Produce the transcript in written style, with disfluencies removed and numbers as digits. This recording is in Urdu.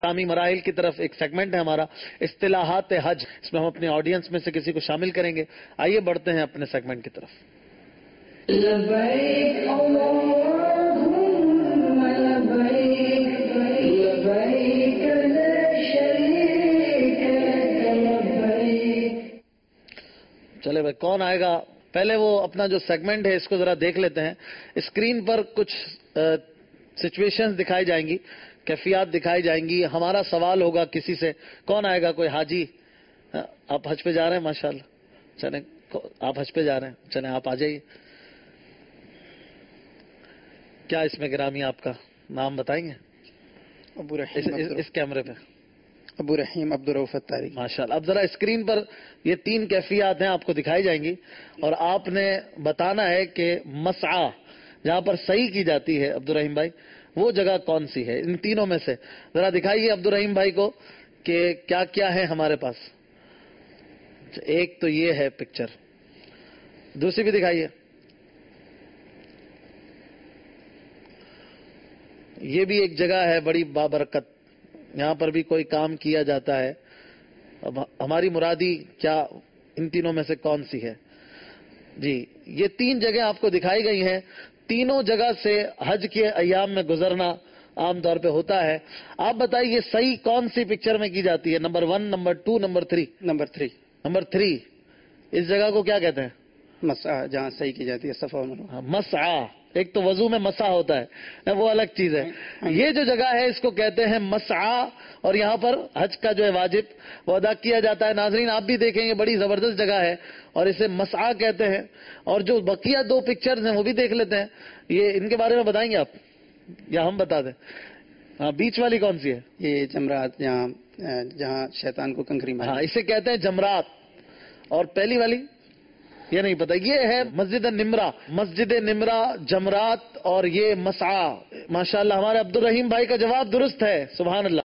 اسلامی مراحل کی طرف ایک سیگمنٹ ہے ہمارا اصطلاحات حج، اس میں ہم اپنے آڈینس میں سے کسی کو شامل کریں گے. آئیے بڑھتے ہیں اپنے سیگمنٹ کی طرف. لبیک اللہم لبیک لبیک لا شریک لک لبیک. چلے بھائی، کون آئے گا؟ پہلے وہ اپنا جو سیگمنٹ ہے اس کو ذرا دیکھ لیتے ہیں. اسکرین پر کچھ سچویشنز دکھائی جائیں گی، کیفیات دکھائی جائیں گی. ہمارا سوال ہوگا کسی سے. کون آئے گا؟ کوئی حاجی؟ آپ حج پہ جا رہے ہیں؟ ماشاءاللہ. چلیں، آپ حج پہ جا رہے ہیں، چلیں آپ آ جائیے. کیا اس میں گرامی آپ کا نام بتائیں گے؟ ابو رحیم اس کیمرے پہ. ابو رحیم عبدالرؤف الطاری. ماشاءاللہ. اب ذرا اسکرین پر یہ 3 کیفیات ہیں، آپ کو دکھائی جائیں گی اور آپ نے بتانا ہے کہ مسعی جہاں پر صحیح کی جاتی ہے عبدالرحیم بھائی، وہ جگہ کون سی ہے؟ ان تینوں میں سے ذرا دکھائیے عبدالرحیم بھائی کو کہ کیا کیا ہے ہمارے پاس. ایک تو یہ ہے پکچر، دوسری بھی دکھائیے. یہ بھی ایک جگہ ہے بڑی بابرکت، یہاں پر بھی کوئی کام کیا جاتا ہے. اب ہماری مرادی کیا ان تینوں میں سے کون سی ہے؟ جی، یہ 3 جگہیں آپ کو دکھائی گئی ہیں. تینوں جگہ سے حج کے ایام میں گزرنا عام طور پہ ہوتا ہے. آپ بتائیے صحیح کون سی پکچر میں کی جاتی ہے؟ Number 1، number 2، number 3؟ نمبر 3. اس جگہ کو کیا کہتے ہیں؟ مسعی، جہاں صحیح کی جاتی ہے صفا و مروہ. مسعی. ایک تو وضو میں مسح ہوتا ہے، وہ الگ چیز ہے. یہ جو جگہ ہے اس کو کہتے ہیں مسعی، اور یہاں پر حج کا جو ہے واجب وہ ادا کیا جاتا ہے. ناظرین آپ بھی دیکھیں گے، بڑی زبردست جگہ ہے اور اسے مسعی کہتے ہیں. اور جو بقیہ 2 پکچرز ہیں وہ بھی دیکھ لیتے ہیں. یہ ان کے بارے میں بتائیں گے آپ یا ہم بتا دیں؟ ہاں، بیچ والی کون سی ہے؟ یہ جمرات، جہاں شیطان کو کنکری ماری. ہاں، اسے کہتے ہیں جمرات. اور پہلی والی یہ نہیں پتا. یہ ہے مسجد نمرہ. مسجد نمرہ، جمرات اور یہ مسعی. ماشاءاللہ ہمارے عبدالرحیم بھائی کا جواب درست ہے. سبحان اللہ.